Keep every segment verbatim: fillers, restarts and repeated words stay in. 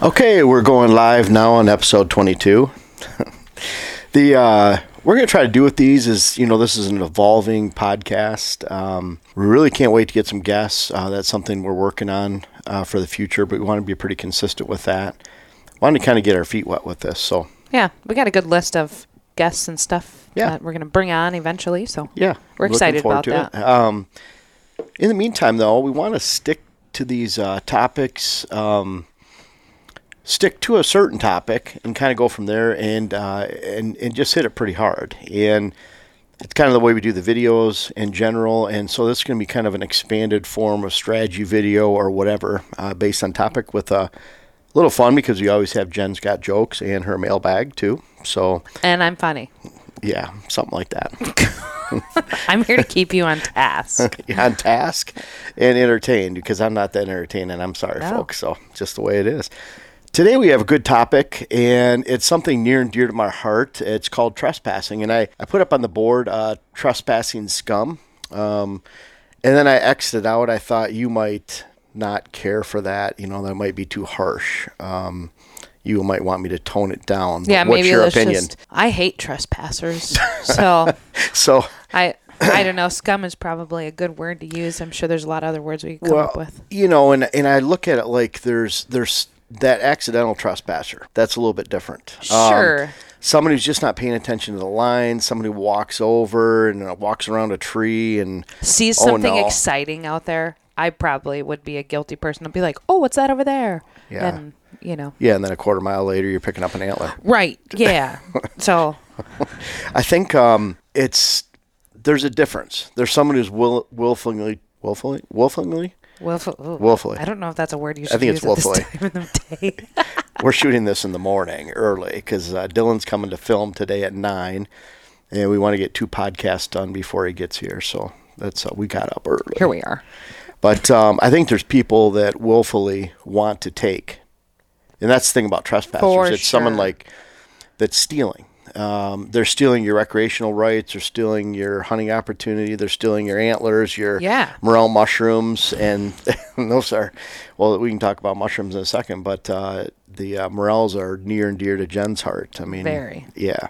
Okay, we're going live now on episode twenty-two. the uh, we're going to try to do with these is, you know, this is an evolving podcast. Um, we really can't wait to get some guests. Uh, that's something we're working on uh, for the future, but we want to be pretty consistent with that. Wanted to kind of get our feet wet with this. So yeah, we got a good list of guests and stuff yeah. that we're going to bring on eventually. So yeah, we're excited about that. Um, in the meantime, though, we want to stick to these uh, topics. Um, stick to a certain topic and kind of go from there and uh, and and just hit it pretty hard. And it's kind of the way we do the videos in general. And so this is going to be kind of an expanded form of strategy video or whatever uh, based on topic with a little fun because we always have Jen's Got Jokes and her mailbag too. So and I'm funny. Yeah, something like that. I'm here to keep you on task. on task and entertained because I'm not that entertaining. I'm sorry, no. folks. So just the way it is. Today we have a good topic, and it's something near and dear to my heart. It's called trespassing, and I, I put up on the board uh, trespassing scum, um, and then I exited out. I thought you might not care for that. You know, that might be too harsh. Um, you might want me to tone it down. Yeah, What's maybe your let's opinion? Just, I hate trespassers, so so I I don't know. Scum is probably a good word to use. I'm sure there's a lot of other words we could come well, up with. You know, and and I look at it like there's there's. that accidental trespasser, that's a little bit different. Sure. Um, somebody who's just not paying attention to the line, somebody who walks over and uh, walks around a tree and sees oh, something no. exciting out there, I probably would be a guilty person. I'd be like, oh, what's that over there? Yeah. And, you know. Yeah, and then a quarter mile later, you're picking up an antler. Right, yeah. So. I think um, it's, there's a difference. There's someone who's will, willfully, willfully, willfully? Willful, ooh, willfully. I don't know if that's a word you should I think use it's willfully. at this time of the day. We're shooting this in the morning early because uh, Dylan's coming to film today at nine, and we want to get two podcasts done before he gets here. So that's uh, we got up early. Here we are. But um, I think there's people that willfully want to take, and that's the thing about trespassers. For it's sure. someone like that's stealing. Um, they're stealing your recreational rights. They're stealing your hunting opportunity. They're stealing your antlers, your yeah. morel mushrooms, and those are, well, we can talk about mushrooms in a second, but uh, the uh, morels are near and dear to Jen's heart. I mean, very. Yeah.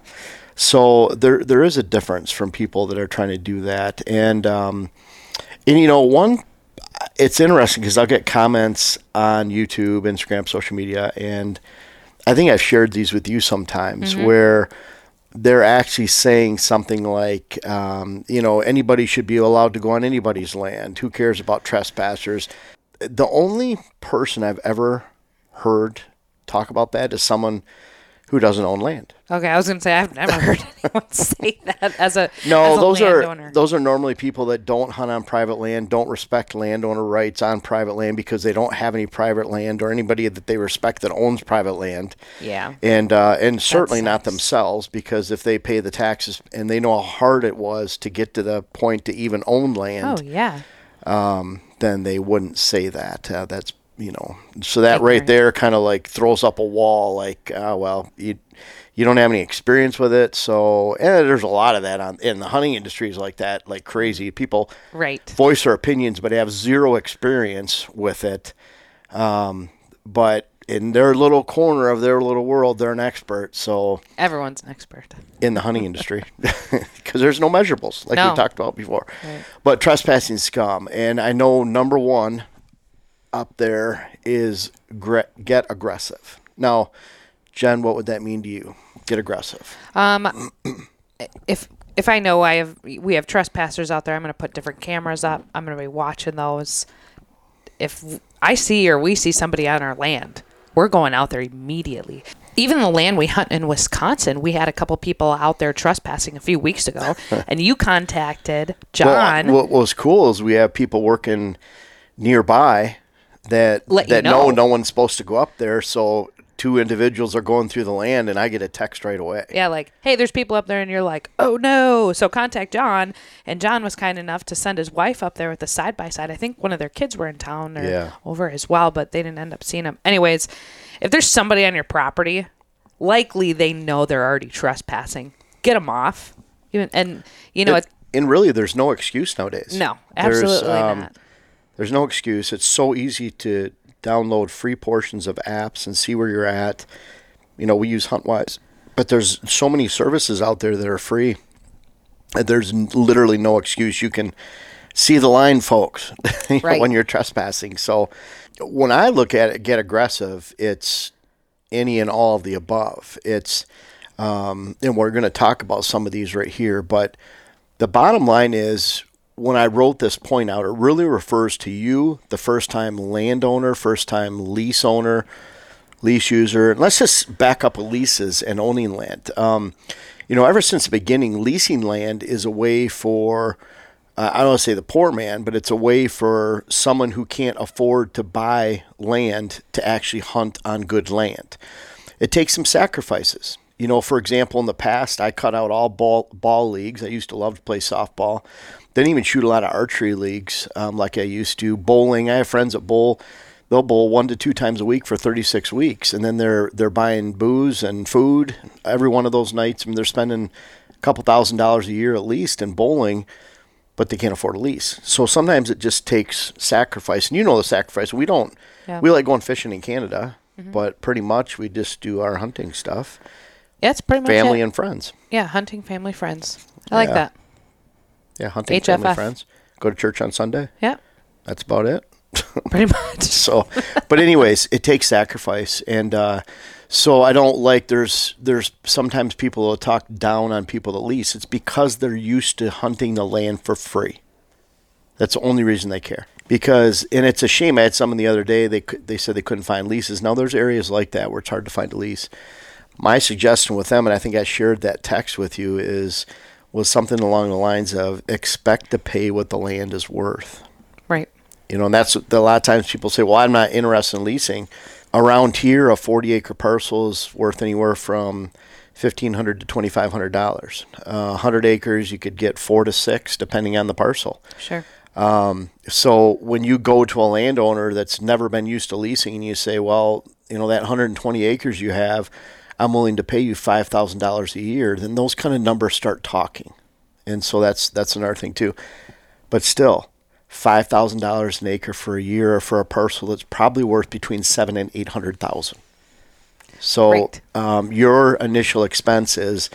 So there there is a difference from people that are trying to do that, and um, and you know one, it's interesting because I'll get comments on YouTube, Instagram, social media, and I think I've shared these with you sometimes mm-hmm. where they're actually saying something like, um, you know, anybody should be allowed to go on anybody's land. Who cares about trespassers? The only person I've ever heard talk about that is someone who doesn't own land. Okay, I was going to say I've never heard anyone say that as a no. as a those landowner. are those are normally people that don't hunt on private land, don't respect landowner rights on private land because they don't have any private land or anybody that they respect that owns private land. Yeah, and uh, and certainly not themselves because if they pay the taxes and they know how hard it was to get to the point to even own land. Oh yeah. Um, then they wouldn't say that. Uh, that's you know. So that Ignorant. Right there kind of like throws up a wall. Like, oh well, you. You don't have any experience with it, so and there's a lot of that on in the hunting industry is like that, like crazy. People right. voice their opinions, but have zero experience with it. Um, but in their little corner of their little world, they're an expert. So everyone's an expert in the hunting industry because there's no measurables like no. we talked about before. Right. But trespassing scum, and I know number one up there is gre- get aggressive. Now, Jen, what would that mean to you? Get aggressive. Um, if if I know I have we have trespassers out there, I'm going to put different cameras up. I'm going to be watching those. If I see or we see somebody on our land, we're going out there immediately. Even the land we hunt in Wisconsin, we had a couple people out there trespassing a few weeks ago, and you contacted John. Well, what was cool is we have people working nearby that Let that you know. know no one's supposed to go up there, so two individuals are going through the land and I get a text right away. Yeah, like, hey, there's people up there, and you're like, oh no. So contact John, and John was kind enough to send his wife up there with the side-by-side. I think one of their kids were in town or yeah. over as well, but they didn't end up seeing him. Anyways, if there's somebody on your property, likely they know they're already trespassing. Get them off. Even And, you know, it, and really there's no excuse nowadays. No, absolutely there's, um, not. There's no excuse. It's so easy to download free portions of apps and see where you're at. You know, we use HuntWise, but there's so many services out there that are free. There's literally no excuse. You can see the line, folks, you know, Right. when you're trespassing. So when I look at it, get aggressive, it's any and all of the above. It's, um, and we're going to talk about some of these right here, but the bottom line is, when I wrote this point out, it really refers to you, the first-time landowner, first-time lease owner, lease user. And let's just back up leases and owning land. Um, you know, ever since the beginning, leasing land is a way for, uh, I don't want to say the poor man, but it's a way for someone who can't afford to buy land to actually hunt on good land. It takes some sacrifices. You know, for example, in the past, I cut out all ball, ball leagues. I used to love to play softball. Didn't even shoot a lot of archery leagues um, like I used to. Bowling, I have friends that bowl. They'll bowl one to two times a week for thirty-six weeks, and then they're they're buying booze and food every one of those nights. I mean, they're spending a couple thousand dollars a year at least in bowling, but they can't afford a lease. So sometimes it just takes sacrifice, and you know the sacrifice. We don't. Yeah. We like going fishing in Canada, Mm-hmm. but pretty much we just do our hunting stuff, Yeah, it's pretty much family it. and friends. Yeah, hunting, family, friends. I like Yeah. that. Yeah, hunting, H F F. family, friends. Go to church on Sunday. Yeah, That's about it. pretty much. So, but anyways, it takes sacrifice, and uh, so I don't like. There's there's sometimes people will talk down on people that lease. It's because they're used to hunting the land for free. That's the only reason they care. Because, and it's a shame. I had someone the other day. They could, they said they couldn't find leases. Now there's areas like that where it's hard to find a lease. My suggestion with them, and I think I shared that text with you, is was something along the lines of expect to pay what the land is worth. Right. You know, and that's a lot of times people say, well, I'm not interested in leasing. Around here, a forty acre parcel is worth anywhere from fifteen hundred dollars to twenty-five hundred dollars. Uh, one hundred acres, you could get four to six, depending on the parcel. Sure. Um, so when you go to a landowner that's never been used to leasing and you say, well, you know, that one hundred twenty acres you have, I'm willing to pay you five thousand dollars a year, then those kind of numbers start talking. And so that's that's another thing too. But still, five thousand dollars an acre for a year or for a parcel that's probably worth between seven and eight hundred thousand. So Right. um, your initial expense is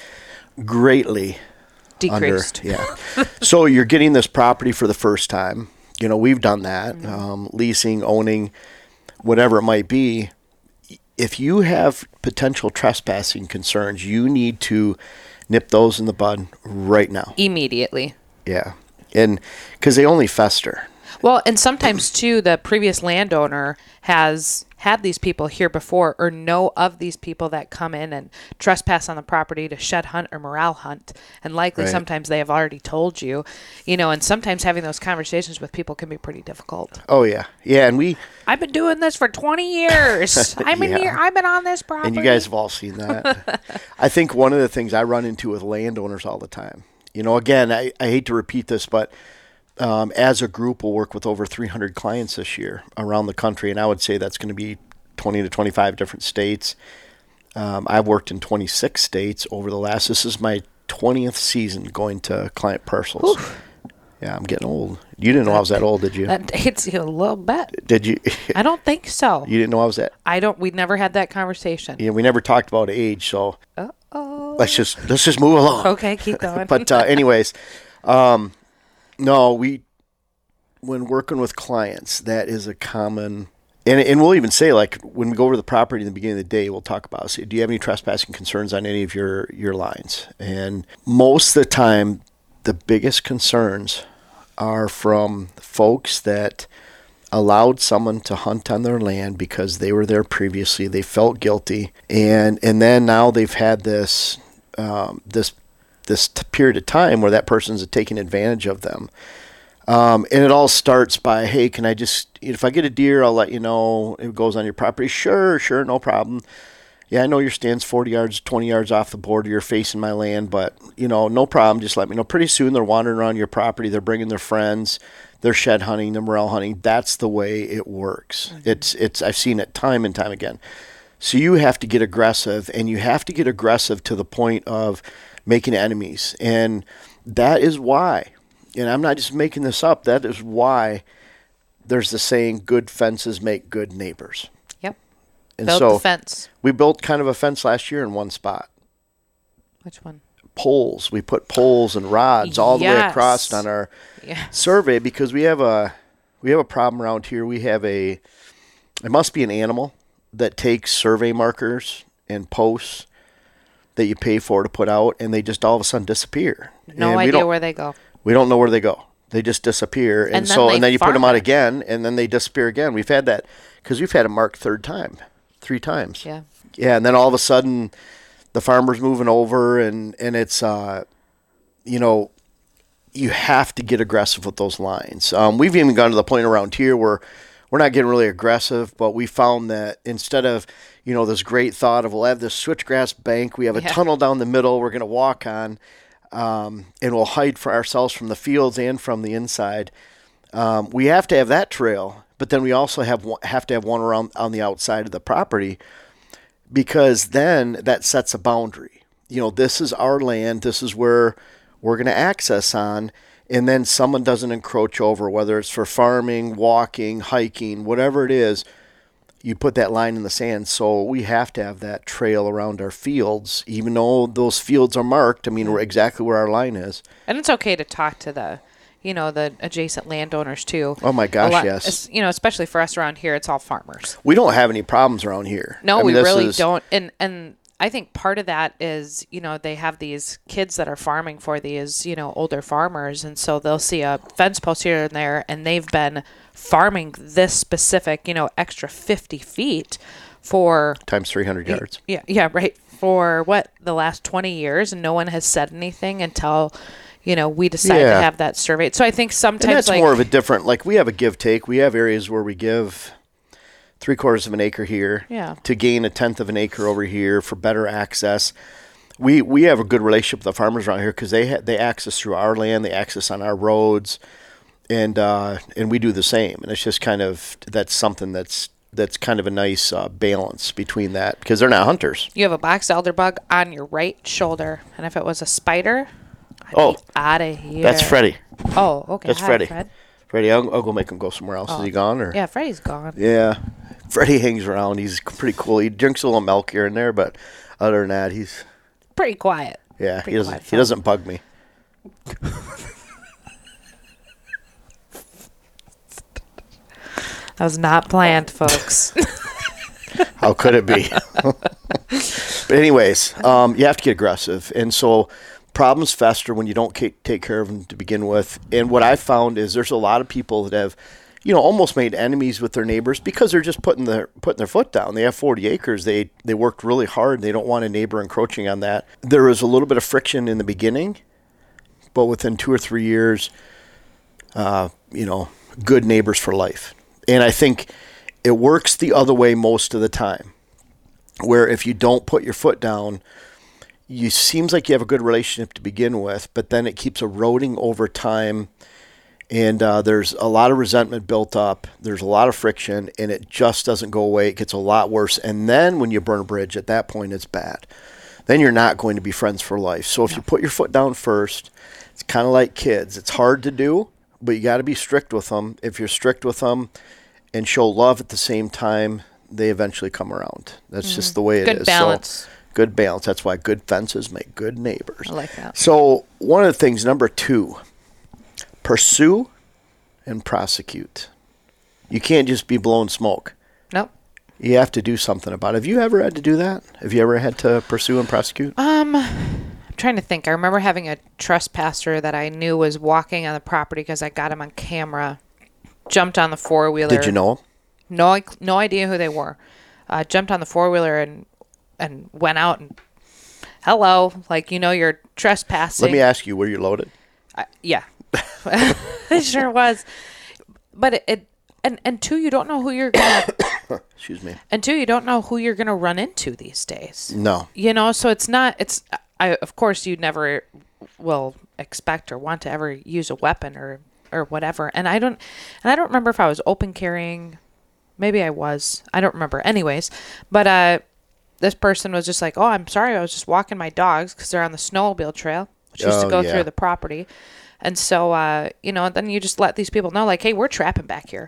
greatly Decreased. under, yeah. So you're getting this property for the first time. You know, we've done that, mm-hmm. um, leasing, owning, whatever it might be. If you have potential trespassing concerns, you need to nip those in the bud right now. Immediately. Yeah. And because they only fester. Well, and sometimes too, the previous landowner has had these people here before or know of these people that come in and trespass on the property to shed hunt or morale hunt. And likely Right. sometimes they have already told you, you know, and sometimes having those conversations with people can be pretty difficult. Oh, yeah. Yeah. And we, I've been doing this for twenty years. I'm in Yeah. here. I've been on this property. and you guys have all seen that. I think one of the things I run into with landowners all the time, you know, again, I, I hate to repeat this, but Um, as a group, we'll work with over three hundred clients this year around the country, and I would say that's going to be twenty to twenty-five different states. Um, I've worked in twenty-six states over the last, this is my twentieth season going to client parcels. Oof. Yeah, I'm getting old. You didn't know I was that old, did you? That hits you a little bit. Did you? I don't think so. You didn't know I was that? I don't. We never had that conversation. Yeah, we never talked about age, so Uh-oh. let's just let's just move along. Okay, keep going. But uh, anyways, um, no, we when working with clients, that is a common, and and we'll even say, like, when we go over the property in the beginning of the day, we'll talk about, say, do you have any trespassing concerns on any of your your lines? And most of the time, the biggest concerns are from folks that allowed someone to hunt on their land because they were there previously, they felt guilty, and and then now they've had this um, this this t- period of time where that person's taking advantage of them. Um, and it all starts by, hey, can I just, if I get a deer, I'll let you know. It goes on your property. Sure, sure, no problem. Yeah, I know your stand's forty yards, twenty yards off the border. You're facing my land, but, you know, no problem. Just let me know. Pretty soon they're wandering around your property. They're bringing their friends. They're shed hunting, they're morel hunting. That's the way it works. Mm-hmm. It's, it's, I've seen it time and time again. So you have to get aggressive, and you have to get aggressive to the point of making enemies. And that is why, and I'm not just making this up, that is why there's the saying, good fences make good neighbors. Yep. And Build so the fence. we built kind of a fence last year in one spot. Which one? Poles. We put poles and rods all the way Yes. across on our Yes. survey because we have a we have a problem around here. We have a it must be an animal that takes survey markers and posts that you pay for to put out, and they just all of a sudden disappear. No and we idea don't, where they go. we don't know where they go. They just disappear, and, And then so they and then you put farm them out it. again, and then they disappear again. We've had that because we've had them marked third time, three times. Yeah. Yeah, and then all of a sudden, the farmer's moving over, and and it's uh, you know, you have to get aggressive with those lines. Um, we've even gone to the point around here where we're not getting really aggressive, but we found that instead of, you know, this great thought of we'll have this switchgrass bank, we have a Yeah. tunnel down the middle we're going to walk on, um, and we'll hide for ourselves from the fields and from the inside. Um, we have to have that trail, but then we also have one, have to have one around on the outside of the property, because then that sets a boundary. You know, this is our land. This is where we're going to access on. And then someone doesn't encroach over, whether it's for farming, walking, hiking, whatever it is, you put that line in the sand. So we have to have that trail around our fields, even though those fields are marked. I mean, we're exactly where our line is. And it's okay to talk to the, you know, the adjacent landowners too. Oh my A gosh, lot- yes. es- You know, especially for us around here, it's all farmers. We don't have any problems around here. No, I mean, we this really is- don't. And and I think part of that is, you know, they have these kids that are farming for these, you know, older farmers, and so they'll see a fence post here and there, and they've been farming this specific, you know, extra fifty feet for Times three hundred yards. yeah, yeah, right, for what, the last twenty years, and no one has said anything until, you know, we decided Yeah. to have that surveyed. So I think sometimes And that's like more of a different, like we have a give take. We have areas where we give three quarters of an acre here Yeah. to gain a tenth of an acre over here for better access. We we have a good relationship with the farmers around here because they ha- they access through our land, they access on our roads, and uh, and we do the same. And it's just kind of that's something that's that's kind of a nice uh, balance between that because they're not hunters. you have a box elder bug on your right shoulder, and if it was a spider, I'd Oh, be out of here. That's Freddie. Oh, okay. That's Hi, Freddie. Fred. Freddie, I'll, I'll go make him go somewhere else. Is he gone or? Yeah, Freddie's gone. Yeah. Freddie hangs around. He's pretty cool. He drinks a little milk here and there, but other than that, he's Pretty quiet. yeah. He Pretty doesn't quiet he fellow. doesn't bug me. That was not planned, folks. How could it be? But anyways, um, you have to get aggressive, and so problems fester when you don't ca- take care of them to begin with. And what I found is there's a lot of people that have, you know, almost made enemies with their neighbors because they're just putting their putting their foot down. They have forty acres. They they worked really hard. They don't want a neighbor encroaching on that. There was a little bit of friction in the beginning, but within two or three years, uh, you know, good neighbors for life. And I think it works the other way most of the time, where if you don't put your foot down, you seems like you have a good relationship to begin with, but then it keeps eroding over time, and uh, there's a lot of resentment built up. There's a lot of friction, and it just doesn't go away. It gets a lot worse, and then when you burn a bridge, at that point, it's bad. Then you're not going to be friends for life. So if you put your foot down first, it's kind of like kids. It's hard to do, but you got to be strict with them. If you're strict with them and show love at the same time, they eventually come around. That's just the way it is. Good balance. So, good balance. That's why good fences make good neighbors. I like that. So one of the things, number two, pursue and prosecute. You can't just be blowing smoke. Nope. You have to do something about it. Have you ever had to do that? Have you ever had to pursue and prosecute? Um, I'm trying to think. I remember having a trespasser that I knew was walking on the property because I got him on camera. Jumped on the four wheeler. Did you know them? No, no idea who they were. Uh, jumped on the four wheeler and and went out and hello, like you know you're trespassing. Let me ask you, were you loaded? Uh, yeah, it sure was. But it, it and and two, you don't know who you're gonna. Excuse me. And two, you don't know who you're gonna run into these days. No. You know, so it's not. It's I of course you never will expect or want to ever use a weapon or or whatever. And I don't and I don't remember if I was open carrying. Maybe I was. I don't remember. Anyways, but uh, this person was just like, "Oh, I'm sorry. I was just walking my dogs because they're on the snowmobile trail, which used Oh, to go yeah. through the property." And so, uh, you know, then you just let these people know, like, "Hey, we're trapping back here."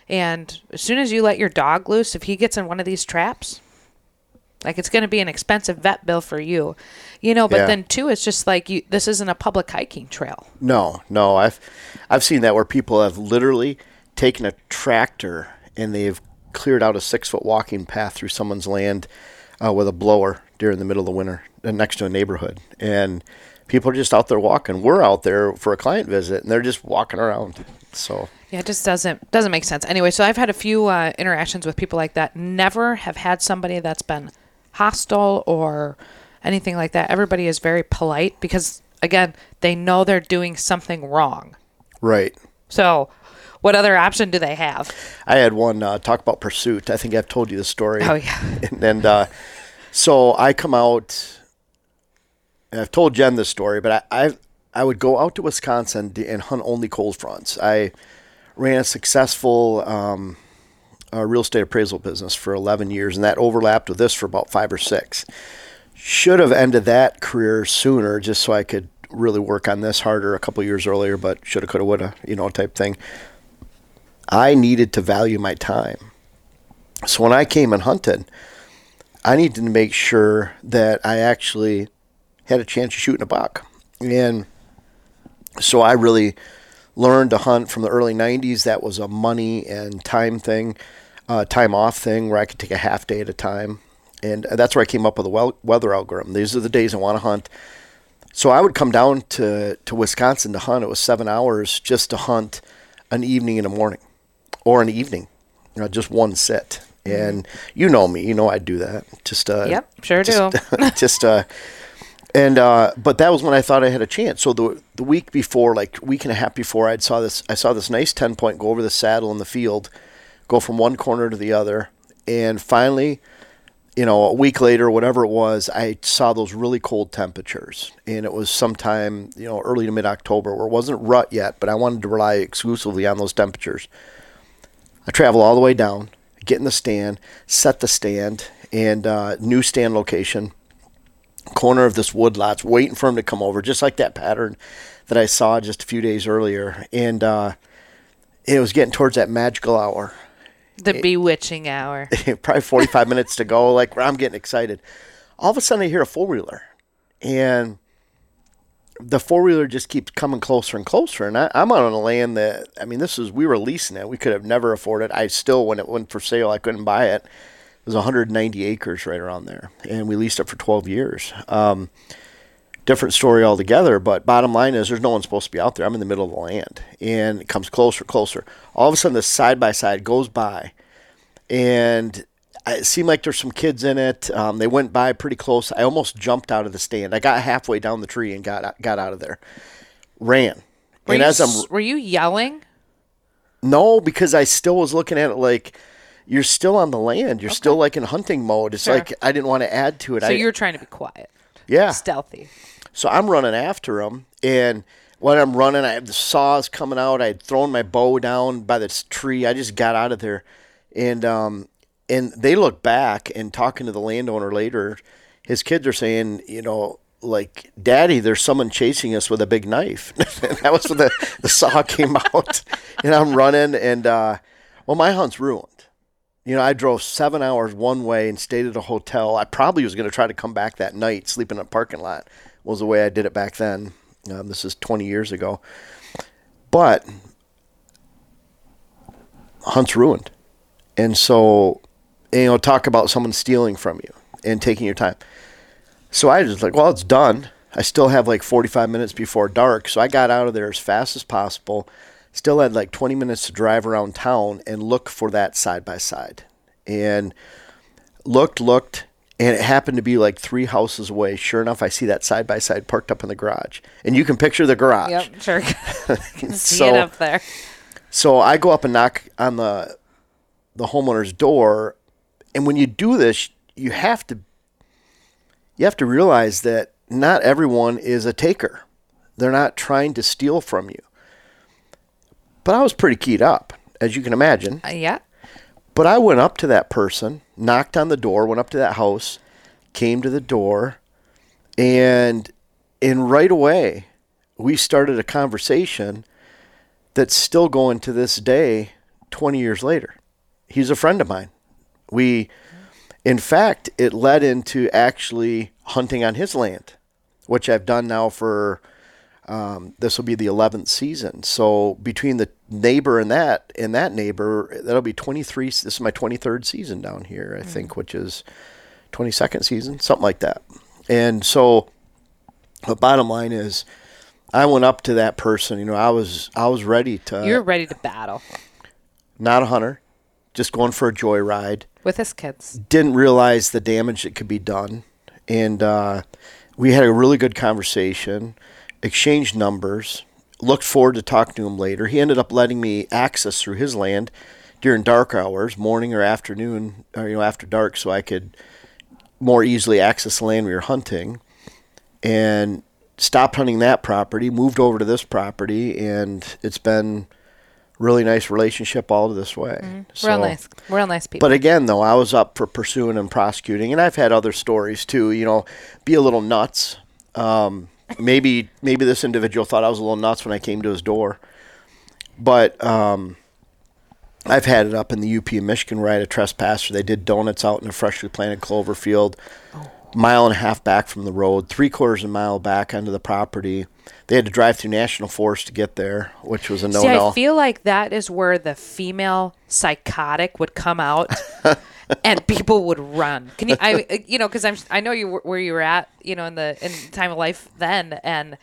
And as soon as you let your dog loose, if he gets in one of these traps, like it's going to be an expensive vet bill for you, you know. But Yeah. then too, it's just like you. This isn't a public hiking trail. No, no. I've I've seen that where people have literally taken a tractor and they've cleared out a six foot walking path through someone's land uh, with a blower during the middle of the winter uh, next to a neighborhood, and people are just out there walking. We're out there for a client visit, and they're just walking around. So Yeah, it just doesn't doesn't make sense. Anyway, so I've had a few uh, interactions with people like that. Never have had somebody that's been hostile or anything like that. Everybody is very polite because, again, they know they're doing something wrong. right. So what other option do they have? I had one uh, talk about pursuit. I think I've told you the story. Oh, yeah. And, and uh, so I come out, and I've told Jen this story, but I, I I would go out to Wisconsin and hunt only cold fronts. I ran a successful um, uh, real estate appraisal business for eleven years, and that overlapped with this for about five or six. Should have ended that career sooner just so I could really work on this harder a couple of years earlier, but shoulda, coulda, woulda, you know, type thing. I needed to value my time. So when I came and hunted, I needed to make sure that I actually had a chance of shooting a buck. And so I really learned to hunt from the early nineties. That was a money and time thing, uh, time off thing where I could take a half day at a time. And that's where I came up with the wel- weather algorithm. These are the days I want to hunt. So I would come down to, to Wisconsin to hunt. It was seven hours just to hunt an evening and a morning or an evening, you know, just one sit. And you know me, you know I'd do that. Just uh, Yep, sure just, do. just uh, and uh, but that was when I thought I had a chance. So the the week before, like week and a half before, I saw this. I saw this nice ten point go over the saddle in the field, go from one corner to the other, and finally, you know, a week later, whatever it was, I saw those really cold temperatures, and it was sometime, you know, early to mid October, where it wasn't rut yet, but I wanted to rely exclusively on those temperatures. I travel all the way down, get in the stand, set the stand, and uh, new stand location. Corner of this woodlots, waiting for him to come over, just like that pattern that I saw just a few days earlier. And uh, it was getting towards that magical hour. The bewitching hour. Probably forty-five minutes to go, like where I'm getting excited. All of a sudden I hear a four-wheeler. And the four-wheeler just keeps coming closer and closer. And I, I'm on a land that, I mean, this is, we were leasing it. We could have never afforded it. I still, when it went for sale, I couldn't buy it. It was one hundred ninety acres right around there, and we leased it for twelve years. Um, different story altogether, but bottom line is there's no one supposed to be out there. I'm in the middle of the land, and it comes closer, closer. All of a sudden, this side-by-side goes by, and it seemed like there's some kids in it. Um, they went by pretty close. I almost jumped out of the stand. I got halfway down the tree and got got out of there. Ran. Were, and you, as I'm, s- were you yelling? no, because I still was looking at it like, you're still on the land. You're still like in hunting mode. It's Sure. like I didn't want to add to it. So I, you were trying to be quiet. yeah. Stealthy. So I'm running after him, and when I'm running, I have the saws coming out. I had thrown my bow down by this tree. I just got out of there, and um, and they look back and talking to the landowner later. His kids are saying, you know, like, Daddy, there's someone chasing us with a big knife. And that was when the, the saw came out, and I'm running, and uh, well, my hunt's ruined. You know, I drove seven hours one way and stayed at a hotel. I probably was going to try to come back that night, sleep in a parking lot. Was the way I did it back then. Um, this is twenty years ago. But hunt's ruined. And so, you know, talk about someone stealing from you and taking your time. So I just like, well, it's done. I still have like forty-five minutes before dark. So I got out of there as fast as possible. Still had like twenty minutes to drive around town and look for that side by side. And looked, looked, and it happened to be like three houses away. Sure enough, I see that side by side parked up in the garage. And you can picture the garage. Yep, sure. Can see So- it up there. So I go up and knock on the the homeowner's door, and when you do this, you have to you have to realize that not everyone is a taker. They're not trying to steal from you. But I was pretty keyed up, as you can imagine. Uh, yeah. But I went up to that person, knocked on the door, went up to that house, came to the door, and and right away we started a conversation that's still going to this day, twenty years later. He's a friend of mine. We, in fact, it led into actually hunting on his land, which I've done now for, um, this will be the eleventh season. So between the neighbor and that, and that neighbor, that'll be twenty-three. This is my twenty-third season down here, I mm-hmm. think, which is twenty-second season, something like that. And so the bottom line is, I went up to that person. You know, I was I was ready to. You're ready to battle. Not a hunter, just going for a joyride. With his kids. Didn't realize the damage that could be done. And uh, we had a really good conversation, exchanged numbers, looked forward to talking to him later. He ended up letting me access through his land during dark hours, morning or afternoon, or, you know, after dark, so I could more easily access the land we were hunting. And stopped hunting that property, moved over to this property, and it's been really nice relationship all this way. Mm-hmm. So, real nice. Real nice people. But again, though, I was up for pursuing and prosecuting, and I've had other stories too, you know, be a little nuts. Um, maybe maybe this individual thought I was a little nuts when I came to his door. But um, I've had it up in the U P of Michigan where I had a trespasser. They did donuts out in a freshly planted clover field. Oh. Mile and a half back from the road, three quarters of a mile back onto the property. They had to drive through National Forest to get there, which was a no-no. See, I feel like that is where the female psychotic would come out, and people would run. Can you, I, you know, because I'm, I know you were, where you were at, you know, in the in time of life then, and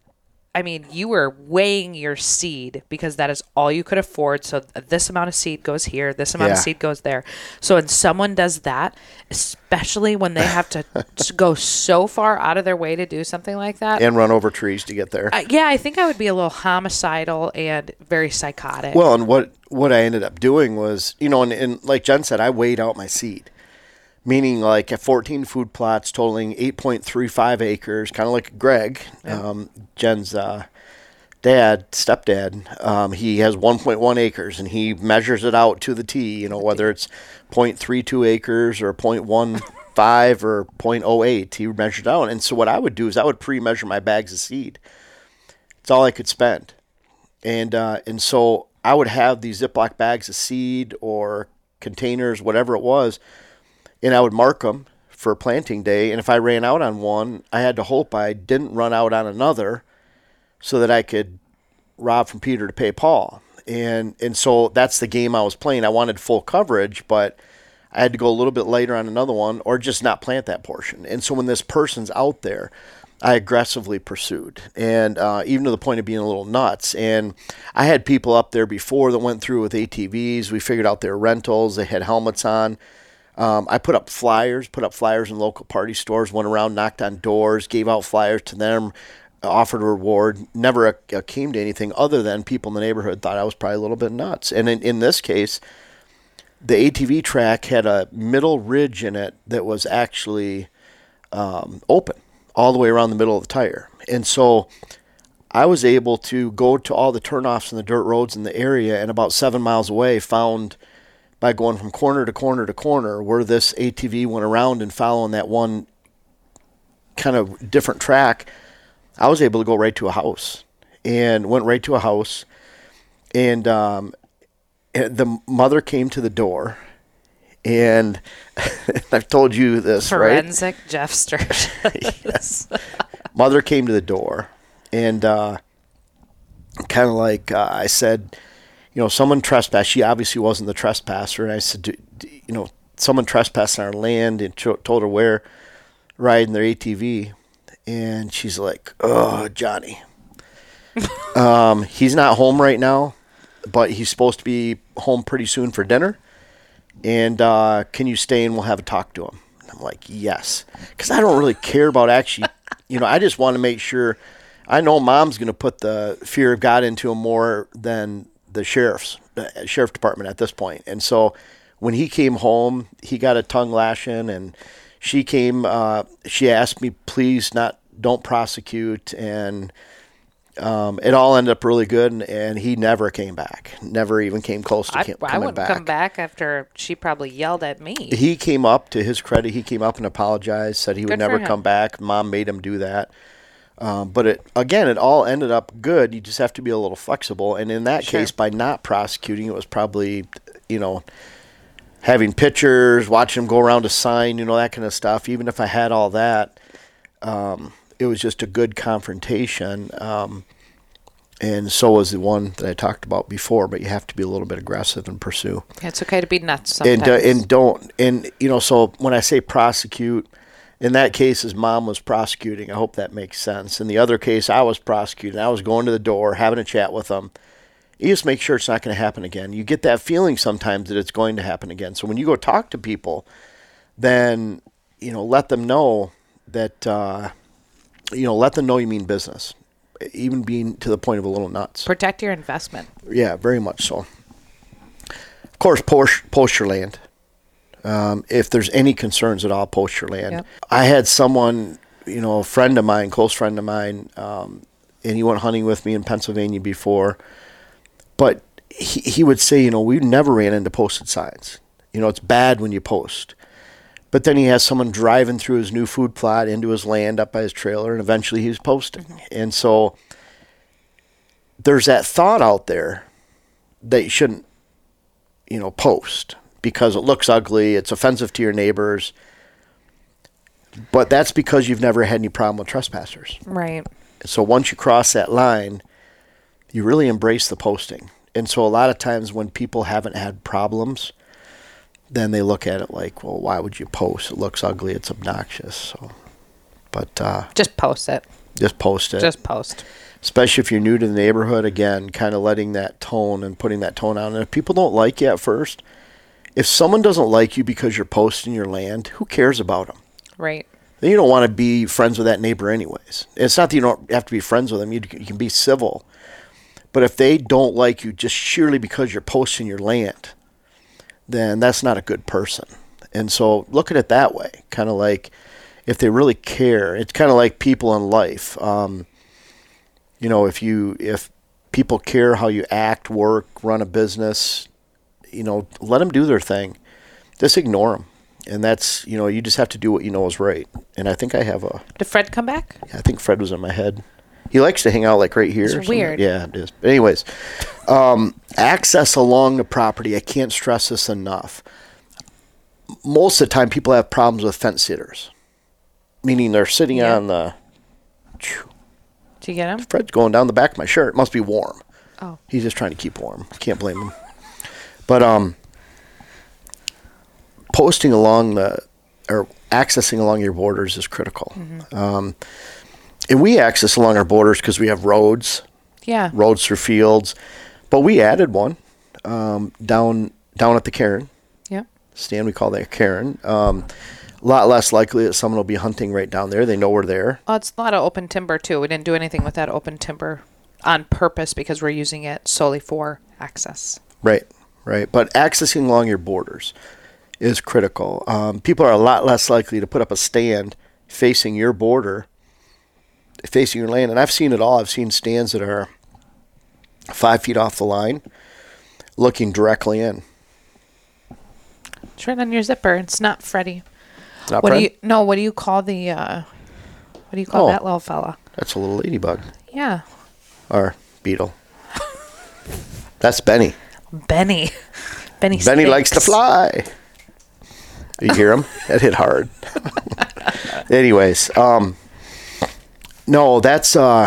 I mean, you were weighing your seed because that is all you could afford. So this amount of seed goes here, this amount yeah. of seed goes there. So when someone does that, especially when they have to go so far out of their way to do something like that. And run over trees to get there. Uh, yeah, I think I would be a little homicidal and very psychotic. Well, and what, what I ended up doing was, you know, and, and like Jen said, I weighed out my seed. Meaning like at fourteen food plots totaling eight point three five acres, kind of like Greg, yeah. um, Jen's uh, dad, stepdad. Um, he has one point one acres, and he measures it out to the T, you know, whether it's zero point three two acres or zero point one five or zero point zero eight. He measured out. And so what I would do is I would pre-measure my bags of seed. It's all I could spend. And, uh, and so I would have these Ziploc bags of seed or containers, whatever it was, and I would mark them for planting day. And if I ran out on one, I had to hope I didn't run out on another so that I could rob from Peter to pay Paul. And and so that's the game I was playing. I wanted full coverage, but I had to go a little bit later on another one or just not plant that portion. And so when this person's out there, I aggressively pursued, and uh, even to the point of being a little nuts. And I had people up there before that went through with A T Vs. We figured out their rentals. They had helmets on. Um, I put up flyers, put up flyers in local party stores, went around, knocked on doors, gave out flyers to them, offered a reward. Never a, a came to anything other than people in the neighborhood thought I was probably a little bit nuts. And in, in this case, the A T V track had a middle ridge in it that was actually um, open all the way around the middle of the tire. And so I was able to go to all the turnoffs in the dirt roads in the area, and about seven miles away found, by going from corner to corner to corner, where this A T V went around and following that one kind of different track, I was able to go right to a house, and went right to a house. And um, the mother came to the door, and I've told you this, Forensic right? Jeff Sturgis. Yes. Mother came to the door, and uh, kind of like uh, I said, you know, someone trespassed. She obviously wasn't the trespasser. And I said, do, do, you know, someone trespassed on our land, and cho- told her where, riding their A T V. And she's like, oh, Johnny. um, he's not home right now, but he's supposed to be home pretty soon for dinner. And uh, can you stay and we'll have a talk to him? And I'm like, yes. Because I don't really care about actually, you know, I just want to make sure. I know Mom's going to put the fear of God into him more than the sheriff's the sheriff department at this point. And so when he came home, he got a tongue lashing, and she came, uh, she asked me, please not, don't prosecute. And um, it all ended up really good. And, and he never came back, never even came close to I, came, I coming wouldn't back. come back after she probably yelled at me. He came up, to his credit, he came up and apologized, said he would Good for never him. come back. Mom made him do that. Um, but it again, it all ended up good. You just have to be a little flexible. And in that Sure. case, by not prosecuting, it was probably, you know, having pictures, watching them go around a sign, you know, that kind of stuff. Even if I had all that, um, it was just a good confrontation. Um, and so was the one that I talked about before. But you have to be a little bit aggressive and pursue. Yeah, it's okay to be nuts sometimes. And uh, and don't and you know. So when I say prosecute. In that case, his mom was prosecuting. I hope that makes sense. In the other case, I was prosecuting. I was going to the door, having a chat with them. You just make sure it's not going to happen again. You get that feeling sometimes that it's going to happen again. So when you go talk to people, then, you know, let them know that, uh, you know, let them know you mean business, even being to the point of a little nuts. Protect your investment. Yeah, very much so. Of course, post, post your land. Um, if there's any concerns at all, post your land. Yep. I had someone, you know, a friend of mine, close friend of mine, um, and he went hunting with me in Pennsylvania before. But he, he would say, you know, we never ran into posted signs. You know, it's bad when you post. But then he has someone driving through his new food plot into his land up by his trailer, and eventually he was posting. Mm-hmm. And so there's that thought out there that you shouldn't, you know, post. Because it looks ugly, it's offensive to your neighbors. But that's because you've never had any problem with trespassers. Right. So once you cross that line, you really embrace the posting. And so a lot of times when people haven't had problems, then they look at it like, well, why would you post? It looks ugly, it's obnoxious. So, but uh, just post it. Just post it. Just post. Especially if you're new to the neighborhood, again, kind of letting that tone and putting that tone out. And if people don't like you at first, if someone doesn't like you because you're posting your land, who cares about them? Right. Then you don't want to be friends with that neighbor anyways. It's not that you don't have to be friends with them. You, you can be civil. But if they don't like you just sheerly because you're posting your land, then that's not a good person. And so look at it that way. Kind of like if they really care. It's kind of like people in life. Um, you know, if you if people care how you act, work, run a business, you know, let them do their thing. Just ignore them. And that's, you know, you just have to do what you know is right. And I think I have a... Did Fred come back? I think Fred was in my head. He likes to hang out like right here. It's weird. Yeah, it is. But anyways, um, access along the property, I can't stress this enough. Most of the time people have problems with fence sitters. Meaning they're sitting Yeah. on the... Did you get him? Fred's going down the back of my shirt. It must be warm. Oh. He's just trying to keep warm. Can't blame him. But um, posting along the, or accessing along your borders is critical. Mm-hmm. Um, and we access along our borders because we have roads, Yeah. roads through fields. But we added one um, down down at the cairn. Yep. Stan, we call that cairn. Um, a lot less likely that someone will be hunting right down there. They know we're there. Oh, it's a lot of open timber, too. We didn't do anything with that open timber on purpose because we're using it solely for access. Right. Right, but accessing along your borders is critical. Um, people are a lot less likely to put up a stand facing your border, facing your land. And I've seen it all. I've seen stands that are five feet off the line, looking directly in. It's right on your zipper. It's not Freddy. Not What Fred? do you? No. What do you call the? Uh, what do you call Oh. that little fella? That's a little ladybug Yeah. or beetle. That's Benny. Benny. Benny. Benny likes to stinks. fly. You hear him? That hit hard. Anyways, um, no, that's uh,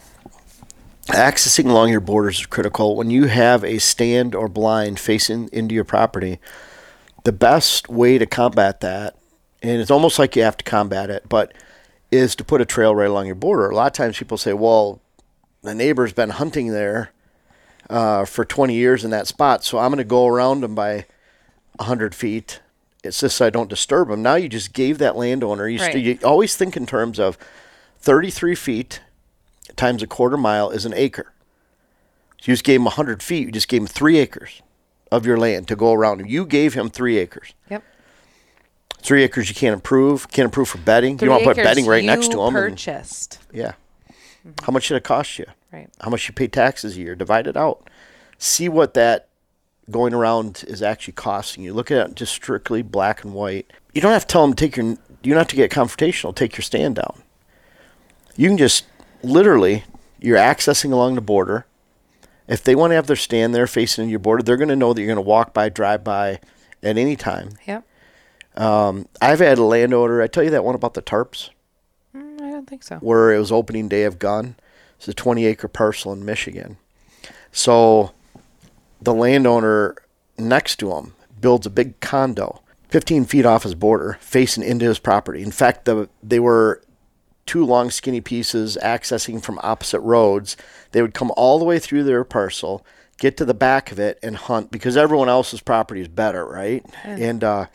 accessing along your borders is critical. When you have a stand or blind facing into your property, the best way to combat that, and it's almost like you have to combat it, but is to put a trail right along your border. A lot of times people say, well, the neighbor's been hunting there Uh, for twenty years in that spot, so I'm going to go around them by one hundred feet. It's just so I don't disturb them. Now you just gave that landowner, you, Right. st- you always think in terms of thirty-three feet times a quarter mile is an acre. So you just gave him one hundred feet, you just gave him three acres of your land to go around. You gave him three acres. Yep. Three acres you can't improve, can't improve for bedding. Three you don't want to put acres bedding right you next to them. Purchased. Yeah. Mm-hmm. How much did it cost you? Right. How much you pay taxes a year? Divide it out. See what that going around is actually costing you. Look at it just strictly black and white. You don't have to tell them to take your, you don't have to get confrontational, take your stand down. You can just literally, you're accessing along the border. If they want to have their stand there facing your border, they're going to know that you're going to walk by, drive by at any time. Yep. Um, I've had a landowner, I tell you that one about the tarps? Mm, I don't think so. Where it was opening day of gun. It's a twenty acre parcel in Michigan. So the landowner next to him builds a big condo fifteen feet off his border facing into his property. In fact, the, they were two long skinny pieces accessing from opposite roads. They would come all the way through their parcel, get to the back of it and hunt because everyone else's property is better, right? Yeah. And uh,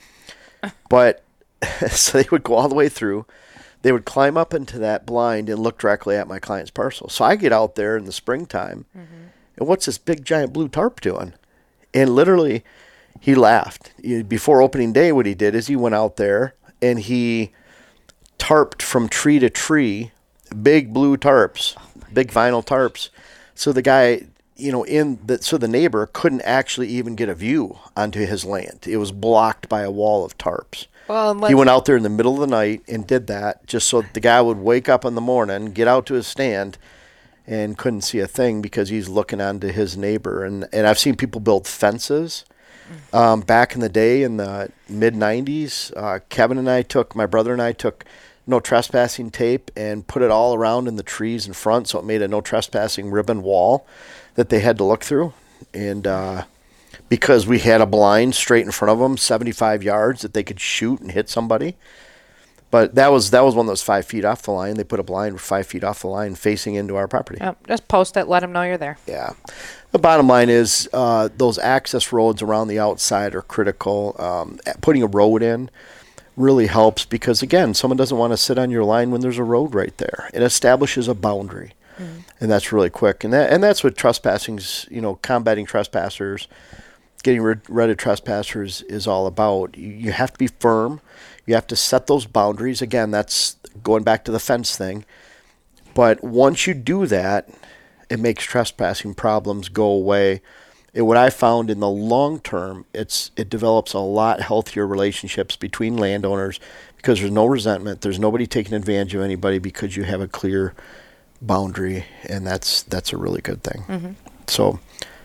but so they would go all the way through. They would climb up into that blind and look directly at my client's parcel. So I get out there in the springtime, mm-hmm. and what's this big giant blue tarp doing? And literally, he laughed. Before opening day, what he did is he went out there and he tarped from tree to tree, big blue tarps, oh big vinyl tarps. So the guy, you know, in the, so the neighbor couldn't actually even get a view onto his land. It was blocked by a wall of tarps. Well, he went out there in the middle of the night and did that just so the guy would wake up in the morning, get out to his stand, and couldn't see a thing because he's looking onto his neighbor. And, and I've seen people build fences. Um, back in the day in the mid nineties, uh, Kevin and I took, my brother and I took no trespassing tape and put it all around in the trees in front, so it made a no trespassing ribbon wall that they had to look through. And uh, because we had a blind straight in front of them, seventy-five yards that they could shoot and hit somebody. But that was that was one that was five feet off the line. They put a blind five feet off the line facing into our property. Yep, just post it, let them know you're there. Yeah. The bottom line is uh, those access roads around the outside are critical. Um, putting a road in really helps because, again, someone doesn't want to sit on your line when there's a road right there. It establishes a boundary, mm. and that's really quick. And that and that's what trespassing's, you know, combating trespassers, getting rid, rid of trespassers is all about. You, you have to be firm. You have to set those boundaries. Again, that's going back to the fence thing. But once you do that, it makes trespassing problems go away. And what I found in the long term, it's it develops a lot healthier relationships between landowners because there's no resentment. There's nobody taking advantage of anybody because you have a clear boundary, and that's that's a really good thing. Mm-hmm. So,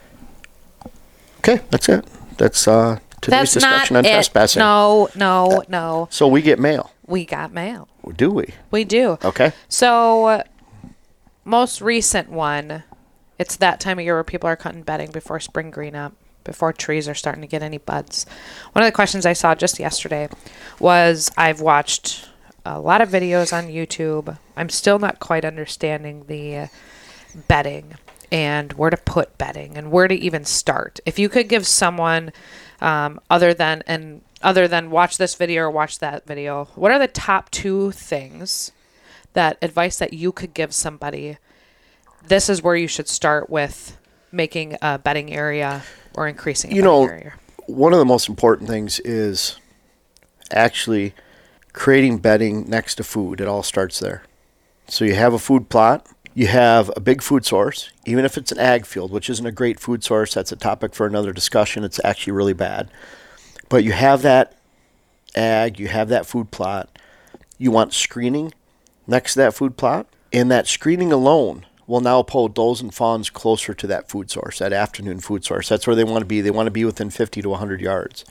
okay, that's it. That's uh, today's That's discussion not on it. trespassing. No, no, no. So we get mail. We got mail. Do we? We do. Okay. So, uh, most recent one, it's that time of year where people are cutting bedding before spring green up, before trees are starting to get any buds. One of the questions I saw just yesterday was, I've watched a lot of videos on YouTube. I'm still not quite understanding the uh, bedding and where to put bedding and where to even start. If you could give someone um, other than and other than watch this video or watch that video, what are the top two things, that advice that you could give somebody? This is where you should start with making a bedding area or increasing a you bedding know, area. One of the most important things is actually creating bedding next to food. It all starts there. So you have a food plot. You have a big food source, even if it's an ag field, which isn't a great food source. That's a topic for another discussion. It's actually really bad. But you have that ag, you have that food plot. You want screening next to that food plot. And that screening alone will now pull does and fawns closer to that food source, that afternoon food source. That's where they want to be. They want to be within fifty to one hundred yards.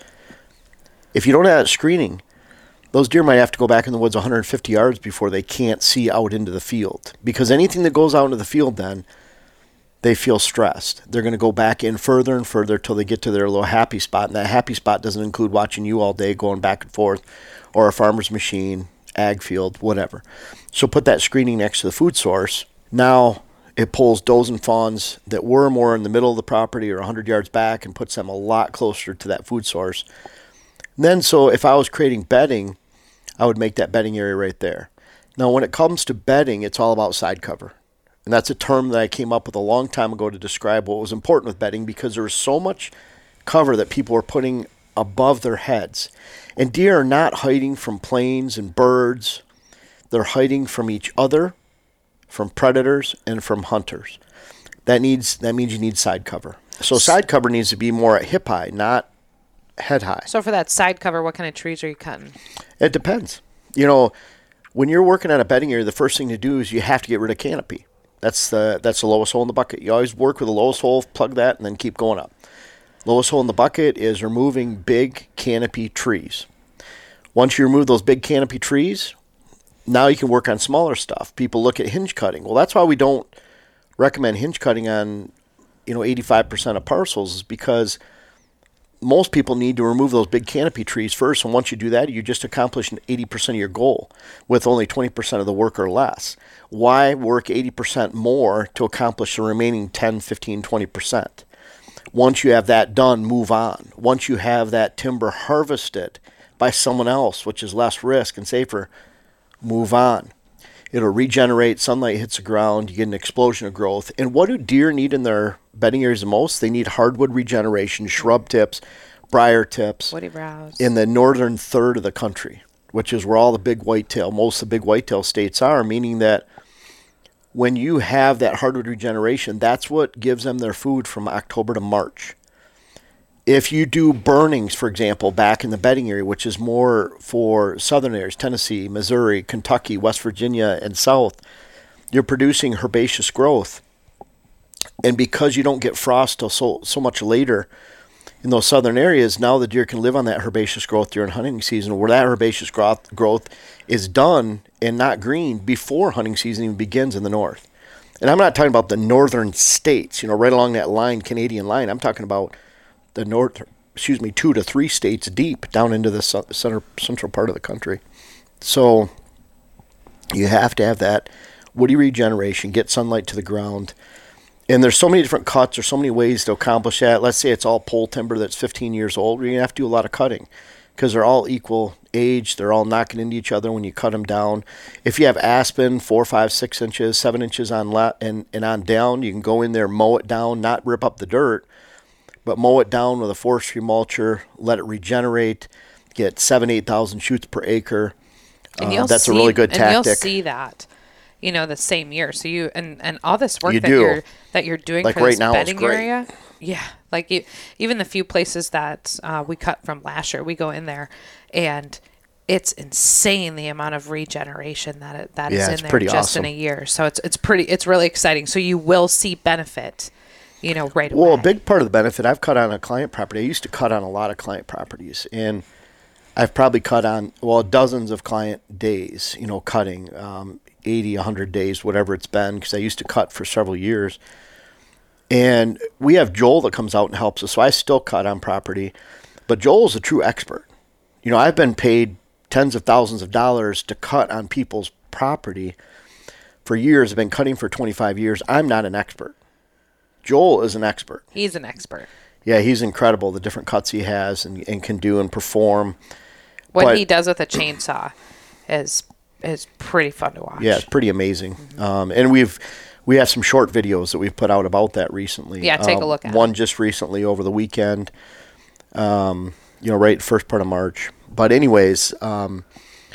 If you don't have that screening, those deer might have to go back in the woods one hundred fifty yards before they can't see out into the field. Because anything that goes out into the field then, they feel stressed. They're going to go back in further and further till they get to their little happy spot. And that happy spot doesn't include watching you all day going back and forth, or a farmer's machine, ag field, whatever. So put that screening next to the food source. Now it pulls does and fawns that were more in the middle of the property or one hundred yards back and puts them a lot closer to that food source. And then, so if I was creating bedding, I would make that bedding area right there. Now, when it comes to bedding, it's all about side cover. And that's a term that I came up with a long time ago to describe what was important with bedding, because there was so much cover that people were putting above their heads. And deer are not hiding from planes and birds. They're hiding from each other, from predators, and from hunters. That needs that means you need side cover. So side cover needs to be more at hip high, not head high. So for that side cover, what kind of trees are you cutting? It depends. You know, when you're working on a bedding area, the first thing to do is you have to get rid of canopy. That's the that's the lowest hole in the bucket. You always work with the lowest hole, plug that, and then keep going up. Lowest hole in the bucket is removing big canopy trees. Once you remove those big canopy trees, now you can work on smaller stuff. People look at hinge cutting. Well, that's why we don't recommend hinge cutting on, you know, eighty-five percent of parcels, is because most people need to remove those big canopy trees first. And once you do that, you just accomplish eighty percent of your goal with only twenty percent of the work or less. Why work eighty percent more to accomplish the remaining ten, fifteen, twenty percent? Once you have that done, move on. Once you have that timber harvested by someone else, which is less risk and safer, move on. It'll regenerate, sunlight hits the ground, you get an explosion of growth. And what do deer need in their bedding areas the most? They need hardwood regeneration, shrub tips, briar tips. Woody browse. In the northern third of the country, which is where all the big whitetail, most of the big whitetail states are, meaning that when you have that hardwood regeneration, that's what gives them their food from October to March. If you do burnings, for example, back in the bedding area, which is more for southern areas, Tennessee, Missouri, Kentucky, West Virginia, and south, you're producing herbaceous growth. And because you don't get frost till so, so much later in those southern areas, now the deer can live on that herbaceous growth during hunting season, where that herbaceous growth, growth is done and not green before hunting season even begins in the north. And I'm not talking about the northern states, you know, right along that line, Canadian line. I'm talking about the north, excuse me, two to three states deep down into the center, central part of the country. So you have to have that woody regeneration, get sunlight to the ground. And there's so many different cuts, or so many ways to accomplish that. Let's say it's all pole timber that's fifteen years old. You're going to have to do a lot of cutting because they're all equal age. They're all knocking into each other when you cut them down. If you have aspen, four, five, six inches, seven inches on la- and, and on down, you can go in there, mow it down, not rip up the dirt, but mow it down with a forestry mulcher, let it regenerate, get seven, eight thousand shoots per acre. And uh, that's see, a really good tactic. And you'll see that, you know, the same year. So you and, and all this work you that do. you're that you're doing like for right this now bedding is great. area, yeah. Like you, even the few places that uh, we cut from last year, we go in there, and it's insane the amount of regeneration that it, that Yeah, is it's in there pretty just awesome. in a year. So it's it's pretty it's really exciting. So you will see benefit, you know, right away. Well, a big part of the benefit, I've cut on a client property. I used to cut on a lot of client properties, and I've probably cut on, well, dozens of client days, you know, cutting, um, eighty, one hundred days, whatever it's been, because I used to cut for several years. And we have Joel that comes out and helps us, so I still cut on property. But Joel's a true expert. You know, I've been paid tens of thousands of dollars to cut on people's property for years. I've been cutting for twenty-five years. I'm not an expert. Joel is an expert. He's an expert. Yeah, he's incredible, the different cuts he has and, and can do and perform. What But- he does with a chainsaw is is pretty fun to watch. Yeah, it's pretty amazing. Um, and we've we have some short videos that we've put out about that recently. Yeah, take a Um, look at one it. just recently over the weekend. Um, you know, right first part of March. But anyways, um,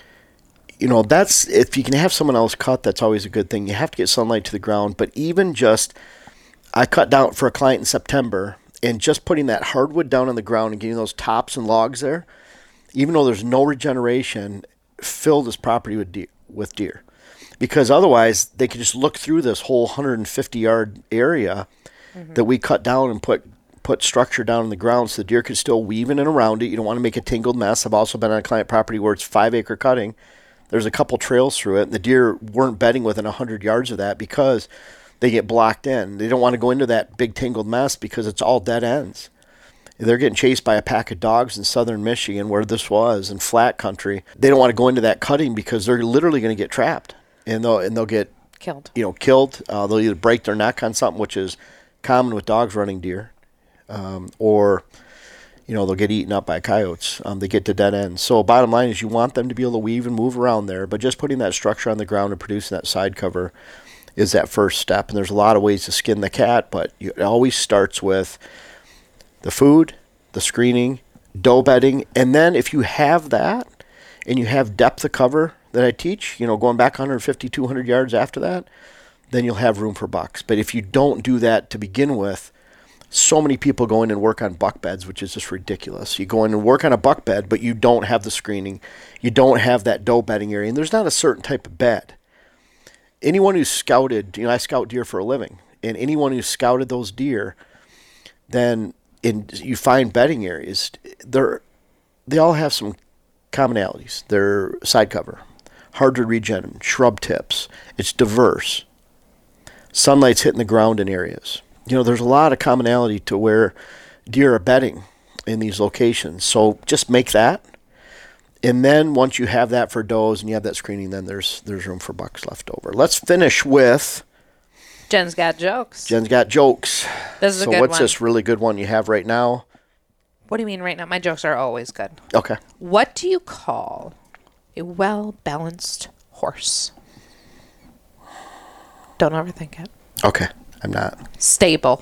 you know, that's if you can have someone else cut, that's always a good thing. You have to get sunlight to the ground. But even just, I cut down for a client in September, and just putting that hardwood down on the ground and getting those tops and logs there, even though there's no regeneration, filled his property with deer, with deer. Because otherwise, they could just look through this whole one hundred fifty yard area mm-hmm. that we cut down and put put structure down in the ground so the deer could still weave in and around it. You don't want to make a tangled mess. I've also been on a client property where it's five acre cutting. There's a couple trails through it, and the deer weren't bedding within one hundred yards of that because they get blocked in. They don't want to go into that big tangled mess because it's all dead ends. They're getting chased by a pack of dogs in southern Michigan, where this was, in flat country. They don't want to go into that cutting because they're literally going to get trapped, and they'll and they'll get Killed. You know, killed. Uh, they'll either break their neck on something, which is common with dogs running deer, um, or you know they'll get eaten up by coyotes. Um, they get to dead ends. So bottom line is, you want them to be able to weave and move around there, but just putting that structure on the ground and producing that side cover is that first step. And there's a lot of ways to skin the cat, but you, it always starts with the food, the screening, doe bedding, and then if you have that and you have depth of cover that I teach, you know, going back one hundred fifty, two hundred yards after that, then you'll have room for bucks. But if you don't do that to begin with, so many people go in and work on buck beds, which is just ridiculous. You go in and work on a buck bed, but you don't have the screening. You don't have that doe bedding area, and there's not a certain type of bed. anyone who's scouted, you know, I scout deer for a living, and anyone who's scouted those deer, then in you find bedding areas, they're they all have some commonalities. They're side cover, hard to regen, shrub tips. It's diverse. Sunlight's hitting the ground in areas. You know, there's a lot of commonality to where deer are bedding in these locations. So just make that. And then once you have that for does and you have that screening, then there's there's room for bucks left over. Let's finish with Jen's got jokes. Jen's got jokes. This is so a good what's one. this really good one you have right now? What do you mean right now? My jokes are always good. Okay. What do you call a well-balanced horse? Don't overthink it. Okay. I'm not. Stable.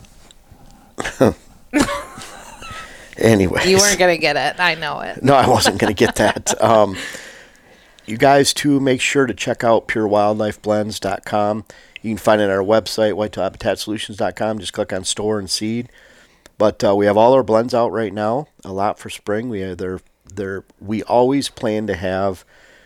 Anyway. You weren't going to get it. I know it. No, I wasn't going to get that. Um, you guys, too, make sure to check out pure wildlife blends dot com. You can find it on our website, whitetail habitat solutions dot com. Just click on store and seed. But uh, we have all our blends out right now. A lot for spring. We have they're, they're, we always plan to have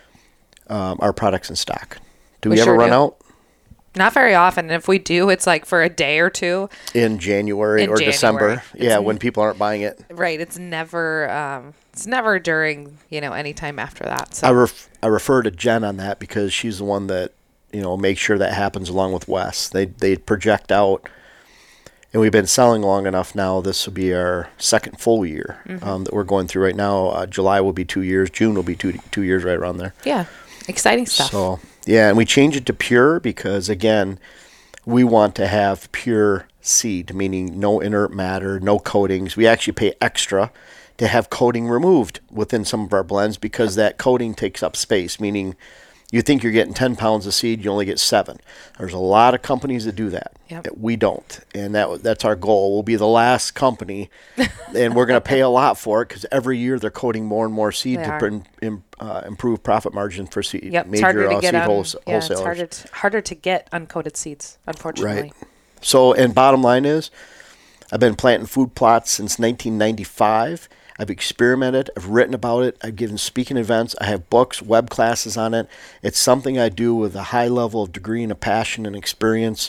um, our products in stock. Do we, We ever sure run do. out? Not very often. If we do, it's like for a day or two. In January In or January. December. It's Yeah, n- when people aren't buying it. Right. It's never. Um, it's never during you know any time after that. So I ref- I refer to Jen on that because she's the one that you know makes sure that happens along with Wes. They they project out, and we've been selling long enough now. This will be our second full year Mm-hmm. um, that we're going through right now. Uh, July will be two years. June will be two two years right around there. yeah, exciting stuff. So yeah, and we change it to pure because again, we want to have pure seed, meaning no inert matter, no coatings. We actually pay extra to have coating removed within some of our blends because that coating takes up space, meaning you think you're getting ten pounds of seed, you only get seven. There's a lot of companies that do that. Yep. We don't, and that that's our goal. We'll be the last company, and we're going to pay a lot for it because every year they're coating more and more seed They to are. pr- im- uh, improve profit margin for seed. Yep, it's major harder to uh, get seed um, wholes- yeah, wholesalers. it's harder to, harder to get uncoated seeds, unfortunately. Right. So, and bottom line is, I've been planting food plots since nineteen ninety-five. I've experimented. I've written about it. I've given speaking events. I have books, web classes on it. It's something I do with a high level of degree and a passion and experience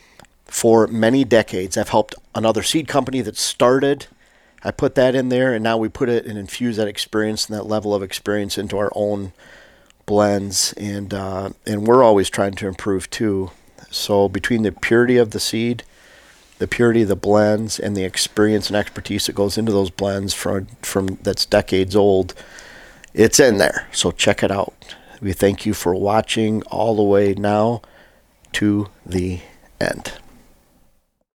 for many decades. I've helped another seed company that started. I put that in there, and now we put it and infuse that experience and that level of experience into our own blends. And uh, and we're always trying to improve too. So between the purity of the seed, the purity of the blends, and the experience and expertise that goes into those blends from from that's decades old, it's in there. So check it out. We thank you for watching all the way now to the end.